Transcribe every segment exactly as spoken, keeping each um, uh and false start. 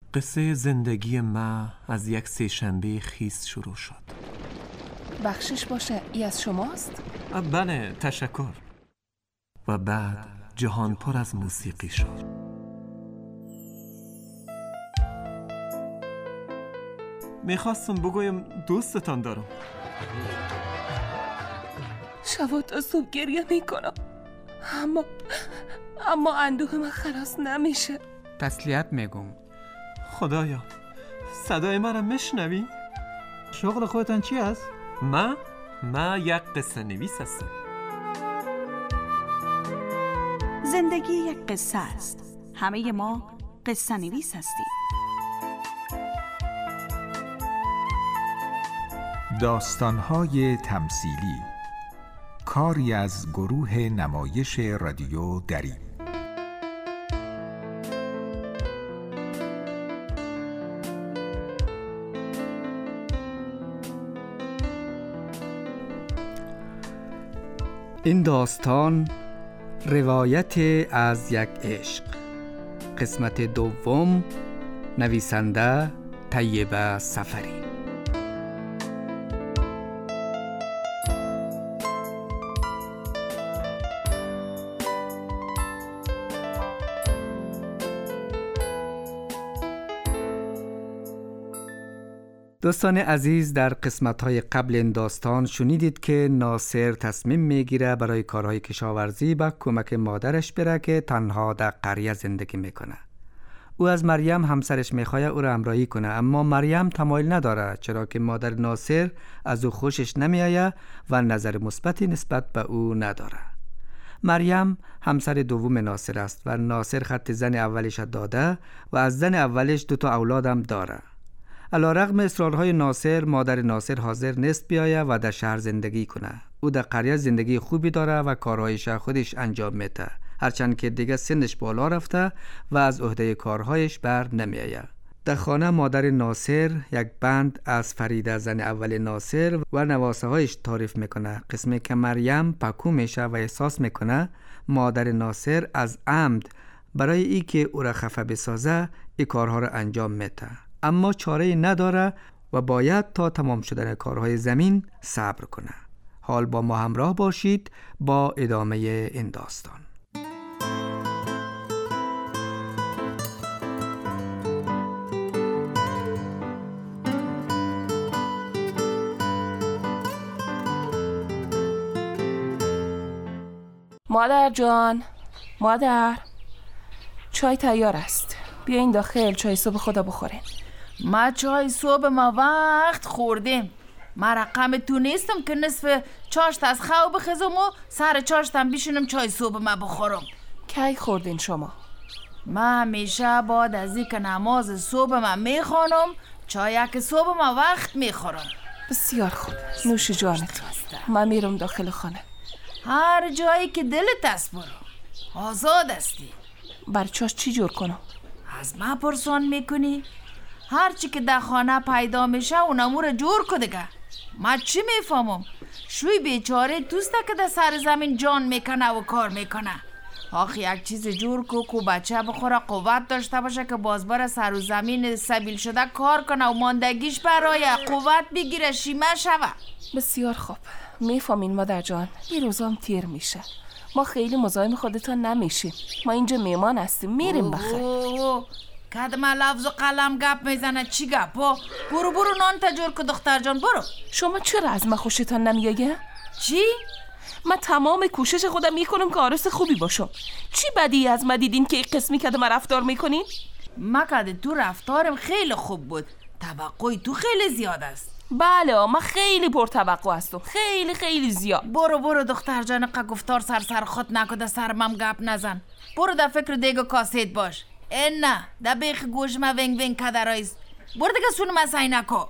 قصه زندگی ما از یک سه‌شنبه خیس شروع شد. بخشش باشه، ای از شماست؟ بله، تشکر. و بعد جهان پر از موسیقی شد. میخواستم بگویم دوستتان دارم. شب تا صبح گریه میکنم، اما اما اندوه من خلاص نمیشه. تسلیت میگم. خدایا، صدای مرا میشنوی؟ شغل خودتان چی است؟ ما ما یک قصه نویس هستم. زندگی یک قصه است. همه ما قصه نویس هستیم. داستان‌های تمثیلی، کاری از گروه نمایش رادیو دری. این داستان روایت از یک عشق، قسمت دوم، نویسنده طیبه سفری. دوستان عزیز، در قسمت‌های قبل این داستان شنیدید که ناصر تصمیم میگیره برای کارهای کشاورزی به کمک مادرش بره که تنها در قریه زندگی میکنه. او از مریم همسرش میخواد او را همراهی کنه، اما مریم تمایل نداره، چرا که مادر ناصر از او خوشش نمیآید و نظر مثبتی نسبت به او نداره. مریم همسر دوم ناصر است و ناصر خط زن اولش داده و از زن اولش دو تا اولادم داره. علیرغم اصرارهای ناصر، مادر ناصر حاضر نیست بیاید و در شهر زندگی کنه. او در قریه زندگی خوبی داره و کارهایش خودش انجام میده، هرچند که دیگه سنش بالا رفته و از عهده کارهایش بر نمیآید. در خانه مادر ناصر یک بند از فریده زن اول ناصر و نواسه هایش تعریف میکنه، قسمی که مریم پکو میشه و احساس میکنه مادر ناصر از عمد برای ای که او را خفه بسازه ای کارها را انجام میده، اما چاره نداره و باید تا تمام شدن کارهای زمین صبر کنه. حال با ما همراه باشید با ادامه این داستان. مادر جان، مادر، چای تیار است. بیاین داخل چای صبح خدا بخورین. ما چای صبح ما وقت خوردیم. ما رقم تو نیستم که نصف چاشت از خواب بخزم و سر چاشتم بیشونم چای صبح ما بخورم. کی خوردین شما؟ ما همیشه بعد از این که نماز صبح ما میخوانم چای که صبح ما وقت میخورم. بسیار خوب، نوش جانت. من میرم داخل خانه. هر جایی که دلت است برو، آزاد استی. بر چاش چی جور کنم؟ از ما پرسان میکنی؟ هر چی که در خانه پیدا میشه اونمو رو جور که دیگه. ما چی میفهمم؟ شوی بیچاره دوسته که در سر زمین جان میکنه و کار میکنه. آخه یک چیز جور که کو بچه بخوره قوت داشته باشه که بازبار سر و زمین سبیل شده کار کنه و ماندگیش برای قوت بگیره شیمه شوه. بسیار خوب، میفهمین مادر جان. این روزام تیر میشه، ما خیلی مزاحم خودتان نمیشیم. ما اینجا میمان هستیم، میریم بخیر. کدم لفظ و قلم گپ میزنه. چی گپ؟ برو برو نان تجور که دختر جان برو. شما چرا از من خوشتان نمیایه؟ چی؟ من تمام کوشش خودم میکنم که عروس خوبی باشم. چی بدی از من دیدین که این قسمی که من رفتار میکنین؟ من که تو رفتارم خیلی خوب بود. توقعی تو خیلی زیاد است. بله، من خیلی پرتوقع هستم، خیلی خیلی زیاد. برو برو دختر جان، که گفتار سر سر خود نکده، سرمم گپ نزن. برو در فکر دیگه کاسید باش. این نه در بیخ گوش ما ونگ ونگ کدرایست. برو دیگه سونم از اینکو.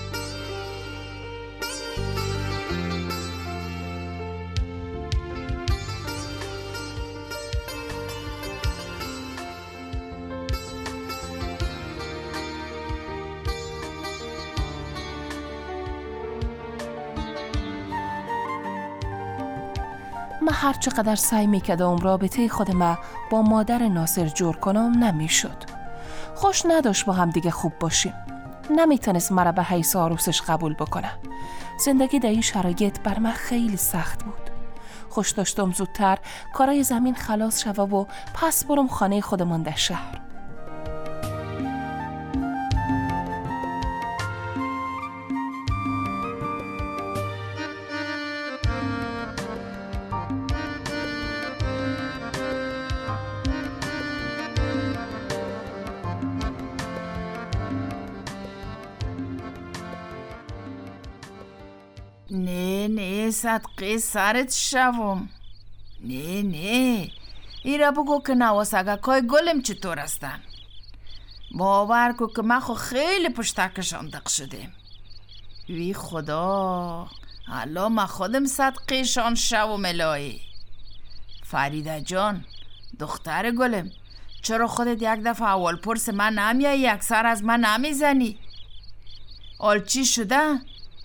من هر چقدر سعی میکردم رابطه خودم با مادر ناصر جور کنم نمیشد. خوش نداشت با هم دیگه خوب باشیم. نمیتونست مرا به حیث عروسش قبول بکنه. زندگی در این شرایط بر من خیلی سخت بود. خوش داشتم زودتر کارای زمین خلاص شوه و پس برم خانه خودمان در شهر. نه نه صدقه سرت شوم. نه نه ایرا بگو که نواسگکای گلم چطور هستن. باور کو که من خو خیلی پشتکشان دق شدیم. وی خدا حالا من خودم صدقه شان شوم الهی. فریده جان دختر گلم، چرا خودت یک دفعه اول پرس من نمیایی اکثر از من نمیزنی؟ آل چی شده؟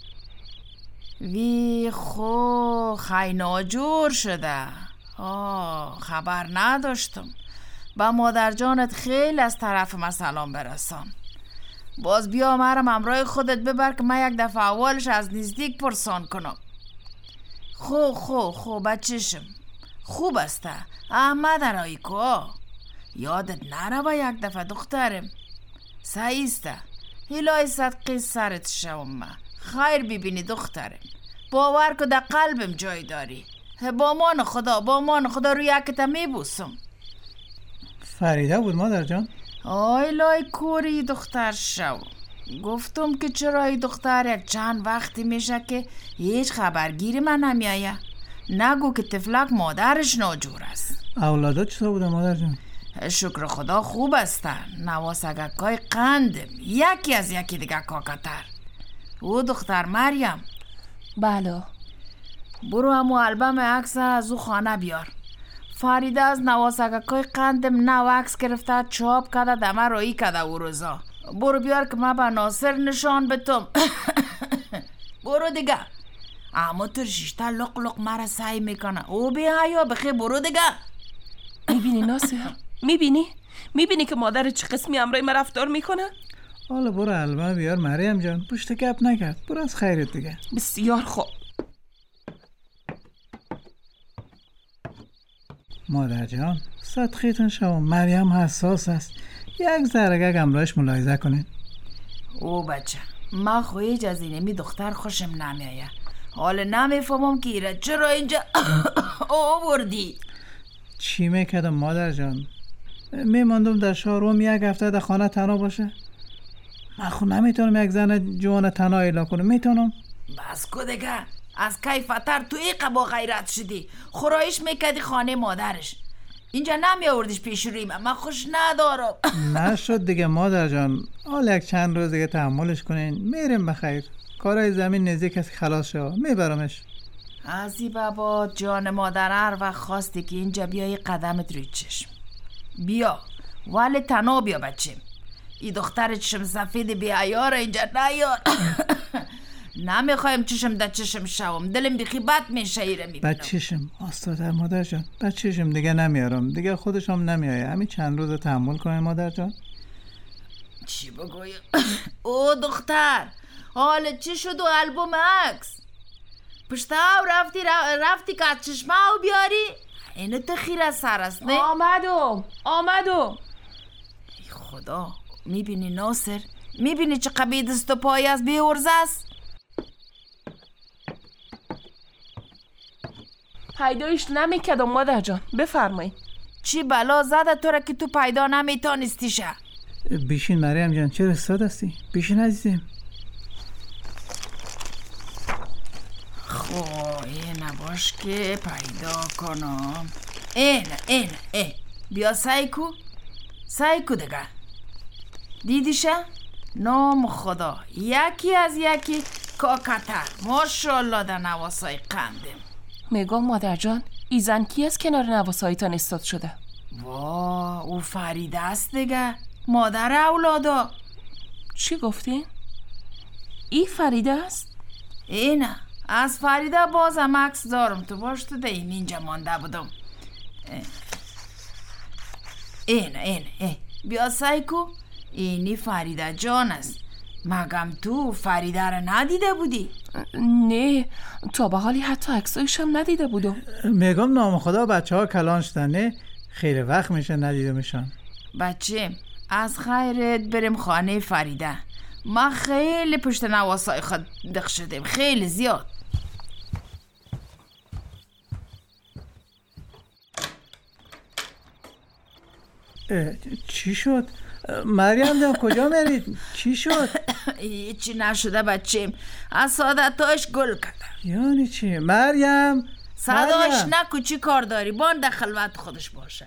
وی خو خیلی ناجور شده. آه خبر نداشتم. با مادر جانت خیلی از طرف من سلام برسان. باز بیا مرم امرای خودت ببر که من یک دفعه اولش از نزدیک پرسان کنم. خو خو خو بچشم خوب است. احمد رایی کو یادت نره با یک دفعه دخترم. سعیسته الهی صدقه سرت شوم. من خیر ببینی دخترم، باور که در قلبم جای داری. با مان خدا با مان خدا روی یکتا میبوسم. فریده بود مادر جان؟ آی لای کوری دختر شو. گفتم که چرا ای دختر یک چند وقتی میشه که هیچ خبرگیری من نمیایه. نگو که تفلک مادرش ناجور است. اولادات چطور بوده مادر جان؟ شکر خدا خوب هستن. نواسگکای قندم یکی از یکی دیگه کاکتر. او دختر مریم. بله. برو همو البم عکس از او خانه بیار. فریده از نواسگکای قندم نو عکس گرفته چاپ کده دمه رایی کده او روزا. برو بیار که من به ناصر نشان بتم. برو دیگه. اما ترشیشته لق لق مرا سعی میکنه. او بی حیا بخی برو دیگه. میبینی ناصر؟ میبینی؟ میبینی که مادر چه قسمی امرای من رفتار میکنه؟ حالا برو البم بیار مریم جان. پشت گپ نکرد. برو از خیرت دیگه. بسیار خوب. مادر جان صدقیتون شما مریم حساس است. یک ذره امرایش ملاحظه کنین. او بچه من خویج از اینمی دختر خوشم نمیایه. حالا نمیفهمم که ایره چرا اینجا آوردی. چی میکردم مادر جان؟ میماندم در شهرام یک هفته در خانه تنها باشه. من خود نمیتونم یک زن جوان تنها ایلا کنم. میتونم؟ بس کو دیگه. از کیفتر تو ایقه با غیرت شدی. خورایش میکردی خانه مادرش. اینجا نمی آوردیش پیش روی من. من خوش ندارم. نشد دیگه مادر جان. حالا یک چند روز دیگه تحملش کنین. میرم بخیر. کارهای زمین نزدیک است خلاص شد. میبرمش. عزی بابا جان مادر هر وقت خواستی که اینجا بیایی قدمت روی چشم. بیا ولی تنها بیا بچه. ای دختر چشم سفید بی عیار اینجا نیار. نمیخوایم چشم در چشم شوم. دلم بیخی بد میشه ایره میبینم. بچشم آستاده مادر جان. بچشم دیگه نمیارم. دیگه خودشم نمیایه. همین چند روز تحمل کنه مادر جان. چی بگویم؟ او دختر حالا چی شد و البوم عکس؟ پشتا رفتی رفتی که چشمه او بیاری؟ اینه تخیر از سر است نه؟ آمدم آمدم. ای خدا میبینی ناصر؟ میبینی چه قبیه دست و پایی از بیورزه است؟ پیدایش نمیکردم مادر جان. بفرمایی. چی بلا زده تو را که تو پیدا نمیتانستیشه؟ بیشین مریم جان. چرا استاد هستی؟ بیشین عزیزم. خو اینه باش که پیدا کنم. اینه اینه این بیا سایکو سایکو دیگه. دیدیشه؟ نام خدا یکی از یکی کاکتر. ماشاءالله در نواسای قندم. میگم مادر جان ای زن کی از کنار نواسایتان استاد شده؟ وا او فریده است دیگه. مادر اولادا. چی گفتین؟ ای فریده است؟ اینه از فریده بازم عکس دارم. تو باش تو دیم اینجا مانده بودم. اینه اینه این. بیا سایکو اینی فریده جان است. مگم تو فریده را ندیده بودی؟ نه، تا به حالی حتی عکسایش هم ندیده بودم. میگم نام خدا بچه ها کلان شدن، نه خیلی وقت میشه ندیده میشن. بچه از خیرت بریم خانه فریده. ما خیلی پشت نواسای خود دق شدیم، خیلی زیاد. چی شد؟ مریم جان کجا میرید؟ چی شد؟ هیچی نشده بچه، از سعادتاش گل کردم. یعنی چی؟ مریم صداش نکو، چی کار داری؟ بان در خلوت خودش باشه.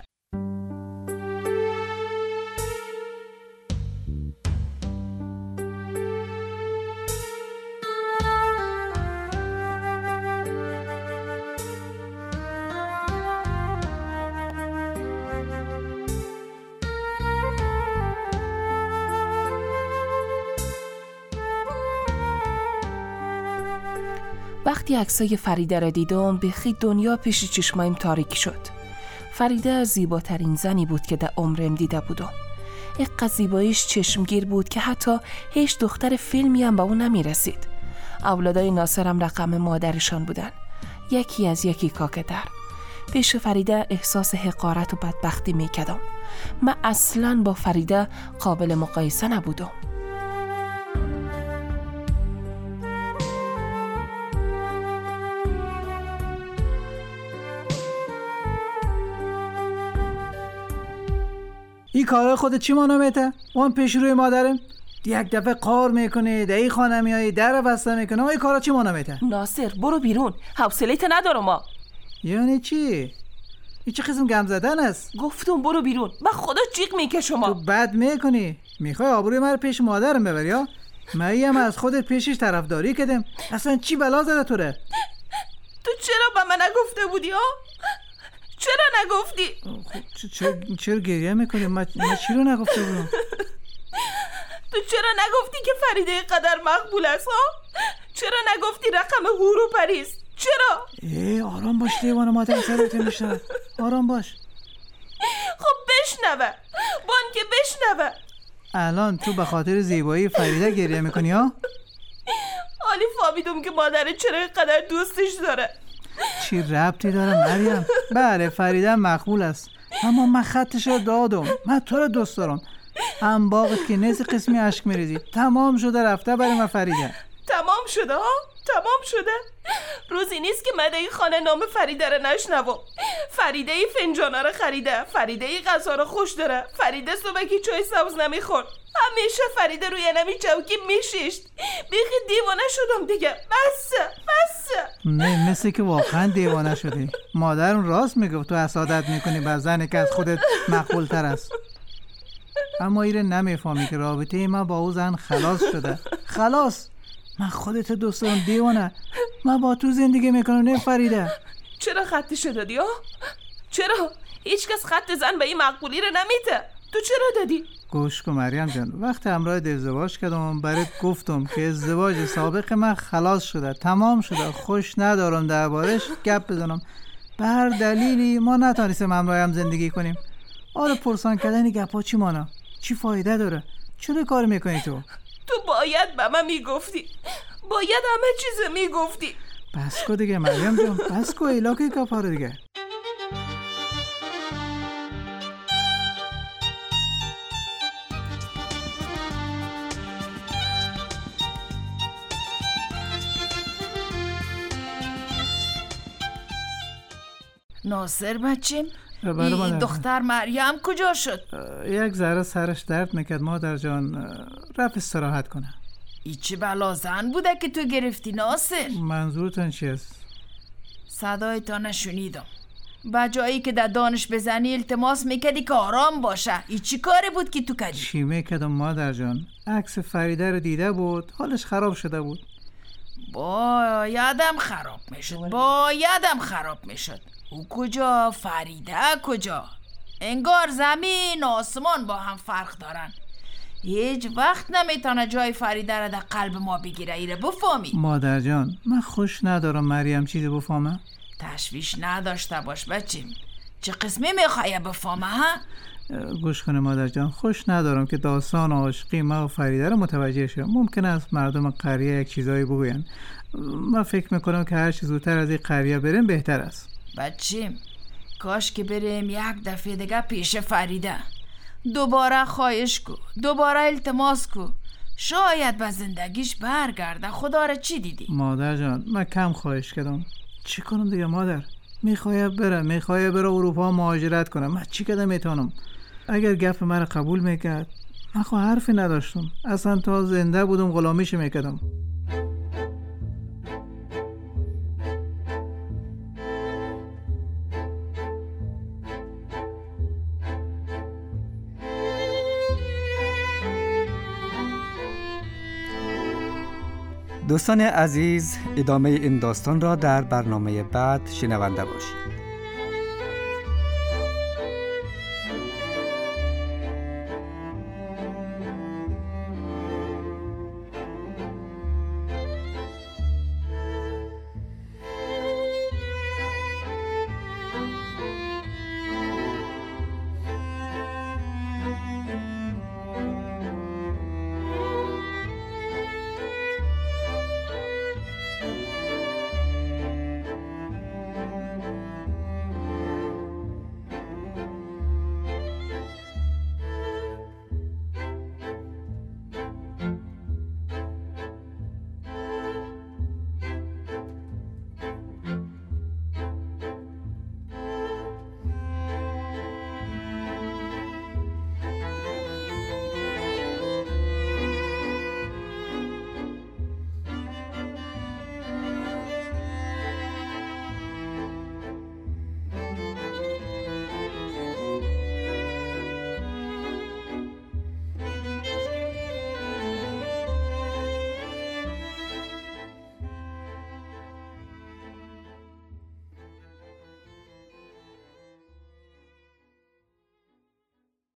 وقتی عکسای فریده را دیدم بخی دنیا پیش چشمایم تاریک شد. فریده زیباترین زنی بود که در عمرم دیده بودم. یک زیباییش چشمگیر بود که حتی هیچ دختر فیلمی هم به اون نمی رسید. اولادای ناصرم رقم مادرشان بودن، یکی از یکی کاکدر. پیش فریده احساس حقارت و بدبختی می کردم. من اصلاً با فریده قابل مقایسه نبودم. این کارهای خودت چی مانا میته؟ اون پیش روی مادرم یک دفعه قار میکنه، در این خانه میایی در بسته میکنه. این کارها چی مانا میته؟ ناصر برو بیرون، حوصله‌ت ندارم. ما یعنی چی؟ این چه قسم گم زدن است؟ گفتم برو بیرون، من خدا جیغ میکشم. تو بد میکنی، میخوای آبروی من پیش مادرم ببری ها؟ من از خودت پیشش طرفداری کردم. اصلا چی بلا زده تو ره؟ تو چرا به من نگفته بودی ها؟ چرا نگفتی؟ چرا چرا گریه میکنی؟ من چی رو نگفته بودم؟ تو چرا نگفتی که فریده قدر مقبول است ها؟ چرا نگفتی رقم هور و پریست؟ چرا؟ ای آرام باش دیوانه، مادر سرت میشه. آرام باش. خب بشنوه، بان که بشنوه. الان تو به خاطر زیبایی فریده گریه میکنی ها؟ حالی فهمیدم که مادرت چرا قدر دوستش داره. چی ربطی داره مریم؟ بله فریده مقبول است، اما من خطش رو دادم. من تو رو دوست دارم. هم باقت که نیست قسمی عشق میریزی. تمام شده رفته برای من فریده. تمام شده ها؟ تمام شده؟ روزی نیست که من این خانه نام فریده رو نشنوم. فریده ای فنجانا رو خریده، فریده ای غذا رو خوش داره، فریده صبحی چای سبز نمیخورد، همیشه فریده روی نمی چوکی میشیشت. بیخی دیوانه شدم دیگه. بسه بسه. نه مثل که واقعا دیوانه شدی. مادرم راست میگفت تو حسادت میکنی بر زنی که از خودت مقبول تر است. اما ایره نمیفهمی که رابطه من با او زن خلاص شده. خلاص. من خودت دوست دارم دیوانه. من با تو زندگی میکنم، نه فریده. چرا خطی دادی ها؟ چرا؟ هیچ کس خط زن به این مقبولی رو نمیده. تو چرا دادی؟ گوش کن مریم جان، وقتی همراه ازدواج کردم برات گفتم که ازدواج سابق من خلاص شده، تمام شده، خوش ندارم دربارش گپ بزنم. به هر دلیلی ما نتونستیم همراه هم زندگی کنیم. آره پرسان کردن گپا چی مانا؟ چی فایده داره؟ چرا کار میکنی تو؟ تو باید به من میگفتی، باید همه چیز میگفتی. بس کو دیگه مریم جان، بس کو ایلاکی گپا رو دیگه. ناصر بچیم، بله این مادر. دختر مریم کجا شد؟ یک ذره سرش درد میکرد مادر جان، رفت استراحت کنه. ای چه بلا زن بوده که تو گرفتی ناصر؟ منظورتون چی است؟ صدای تا نشنیدم. با جایی که در دانش بزنی التماس میکردی که آرام باشه. ای چی کاری بود که تو کردی؟ چی میکردم مادر جان؟ عکس فریده رو دیده بود، حالش خراب شده بود. بایدم خراب میشد، بایدم خراب میشد. او کجا؟ فریده کجا؟ انگار زمین و آسمان با هم فرق دارن. هیچ وقت نمیتونه جای فریده را در قلب ما بگیره. ایره بفهمی مادر جان، من خوش ندارم مریم چیزی بفهمه. تشویش نداشته باش بچیم. چه قسمی میخوای بفهمه ها؟ گوش کنه مادر جان، خوش ندارم که داستان عاشقی ما و فریده رو متوجه شم. ممکن است مردم قریه یک چیزایی بگوین. من فکر میکنم که هر چیز زودتر از این قریه بریم بهتر است. بچیم کاش که بریم یک دفعه دیگه پیش فریده، دوباره خواهش کو، دوباره التماس کو، شاید به زندگیش برگرده. خدا را چی دیدی؟ مادر جان من کم خواهش کردم، چی کنم دیگه مادر؟ میخواه بره میخواه بره اروپا مهاجرت کنم، من چی کده میتونم؟ اگر گپ مرا قبول میکرد من خو حرفی نداشتم، اصلا تا زنده بودم غلامیش میکردم. دوستان عزیز، ادامه این داستان را در برنامه بعد شنونده باشید.